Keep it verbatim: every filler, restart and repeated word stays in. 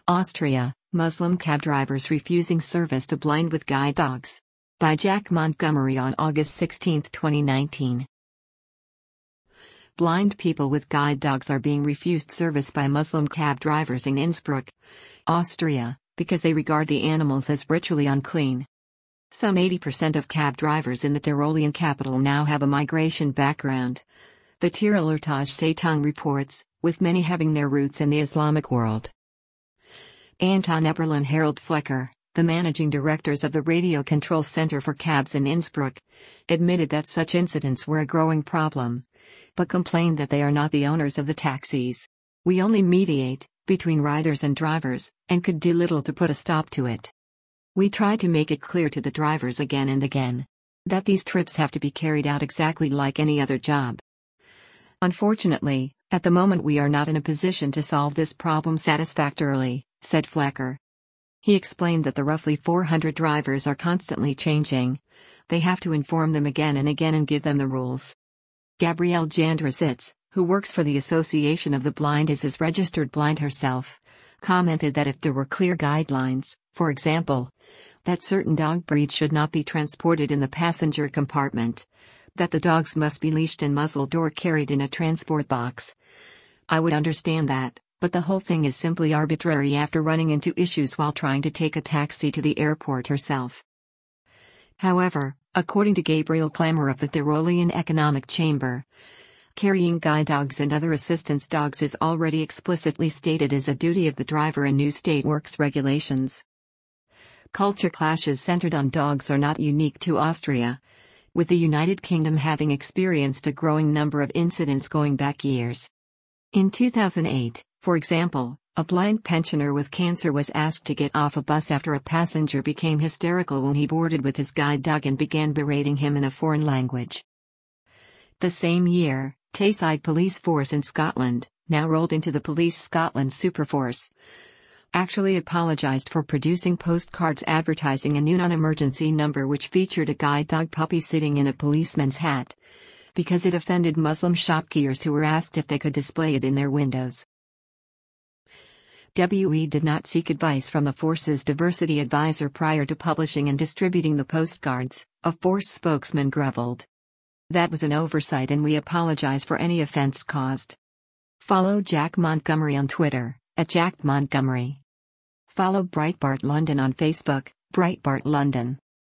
Austria, Muslim cab drivers refusing service to blind with guide dogs. By Jack Montgomery on August sixteenth, twenty nineteen. Blind people with guide dogs are being refused service by Muslim cab drivers in Innsbruck, Austria, because they regard the animals as ritually unclean. Some eighty percent of cab drivers in the Tyrolean capital now have a migration background. The Tiroler Zeitung reports, with many having their roots in the Islamic world. Anton Eberl and Harold Flecker, the managing directors of the Radio Control Center for Cabs in Innsbruck, admitted that such incidents were a growing problem, but complained that they are not the owners of the taxis. We only mediate between riders and drivers, and could do little to put a stop to it. We try to make it clear to the drivers again and again that these trips have to be carried out exactly like any other job. Unfortunately, at the moment we are not in a position to solve this problem satisfactorily, said Flecker. He explained that the roughly four hundred drivers are constantly changing. They have to inform them again and again and give them the rules. Gabrielle Jandrusitz, who works for the Association of the Blind, is as registered blind herself, commented that if there were clear guidelines, for example, that certain dog breeds should not be transported in the passenger compartment, that the dogs must be leashed and muzzled or carried in a transport box, I would understand that, but the whole thing is simply arbitrary after running into issues while trying to take a taxi to the airport herself. However, according to Gabriel Klammer of the Tyrolean Economic Chamber, carrying guide dogs and other assistance dogs is already explicitly stated as a duty of the driver in new state works regulations. Culture clashes centered on dogs are not unique to Austria, with the United Kingdom having experienced a growing number of incidents going back years. In two thousand eight, for example, a blind pensioner with cancer was asked to get off a bus after a passenger became hysterical when he boarded with his guide dog and began berating him in a foreign language. The same year, Tayside Police Force in Scotland, now rolled into the Police Scotland Superforce, actually apologized for producing postcards advertising a new non-emergency number which featured a guide dog puppy sitting in a policeman's hat, because it offended Muslim shopkeepers who were asked if they could display it in their windows. W E did not seek advice from the force's diversity advisor prior to publishing and distributing the postcards, a force spokesman grumbled. That was an oversight and we apologize for any offense caused. Follow Jack Montgomery on Twitter, at Jack Montgomery. Follow Breitbart London on Facebook, Breitbart London.